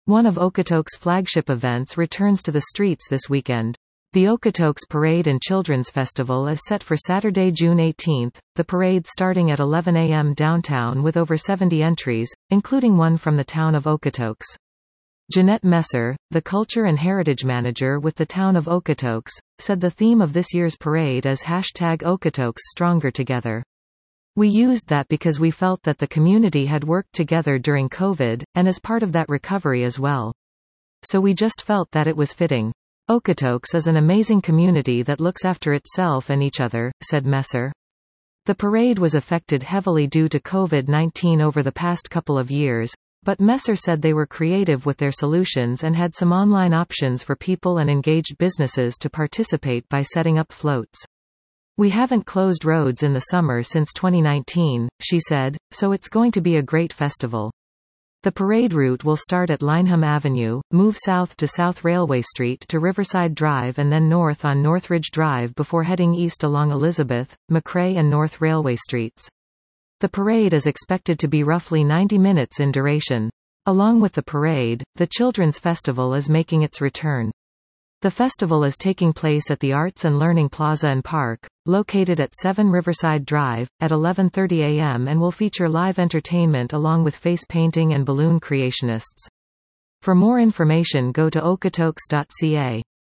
One of Okotoks' flagship events returns to the streets this weekend. The Okotoks Parade and Children's Festival is set for Saturday, June 18. The parade starting at 11 a.m. downtown with over 70 entries, including one from the town of Okotoks. Jeanette Messer, the Culture and Heritage Manager with the town of Okotoks, said the theme of this year's parade is #Okotoks Stronger Together. We used that because we felt that the community had worked together during COVID, and as part of that recovery as well. So we just felt that it was fitting. Okotoks is an amazing community that looks after itself and each other, said Messer. The parade was affected heavily due to COVID-19 over the past couple of years, but Messer said they were creative with their solutions and had some online options for people and engaged businesses to participate by setting up floats. We haven't closed roads in the summer since 2019, she said, so it's going to be a great festival. The parade route will start at Lyneham Avenue, move south to South Railway Street to Riverside Drive and then north on Northridge Drive before heading east along Elizabeth, McRae and North Railway Streets. The parade is expected to be roughly 90 minutes in duration. Along with the parade, the Children's Festival is making its return. The festival is taking place at the Arts and Learning Plaza and Park, located at 7 Riverside Drive, at 11:30 a.m. and will feature live entertainment along with face painting and balloon creationists. For more information go to okotoks.ca.